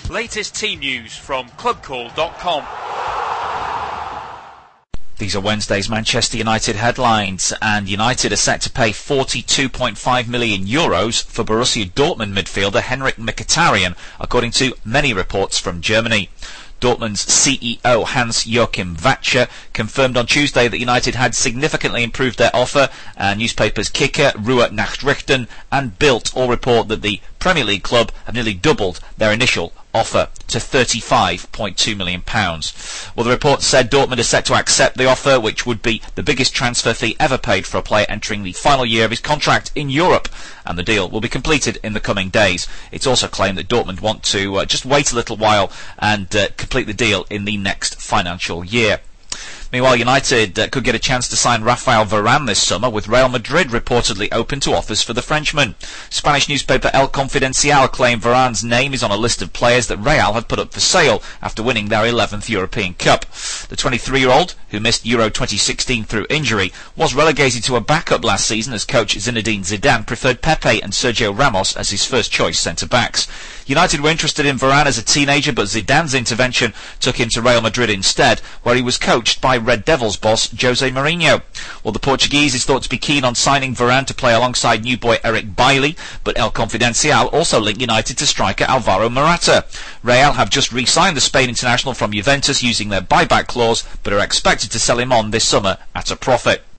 Latest team news from clubcall.com. These are Wednesday's Manchester United headlines, and United are set to pay €42.5 million for Borussia Dortmund midfielder Henrik Mkhitaryan, according to many reports from Germany. Dortmund's CEO Hans-Joachim Watzke confirmed on Tuesday that United had significantly improved their offer, and newspapers Kicker, Ruhr Nachrichten and Bild all report that the Premier League club have nearly doubled their initial offer to £35.2 million. Well, the report said Dortmund is set to accept the offer, which would be the biggest transfer fee ever paid for a player entering the final year of his contract in Europe, and the deal will be completed in the coming days. It's also claimed that Dortmund want to just wait a little while and complete the deal in the next financial year. Meanwhile, United could get a chance to sign Rafael Varane this summer, with Real Madrid reportedly open to offers for the Frenchman. Spanish newspaper El Confidencial claimed Varane's name is on a list of players that Real have put up for sale after winning their 11th European Cup. The 23-year-old, who missed Euro 2016 through injury, was relegated to a backup last season as coach Zinedine Zidane preferred Pepe and Sergio Ramos as his first-choice centre-backs. United were interested in Varane as a teenager, but Zidane's intervention took him to Real Madrid instead, where he was coached by Red Devils boss Jose Mourinho. Well, the Portuguese is thought to be keen on signing Varane to play alongside new boy Eric Bailly, but El Confidencial also linked United to striker Alvaro Morata. Real have just re-signed the Spain international from Juventus using their buyback clause, but are expected to sell him on this summer at a profit.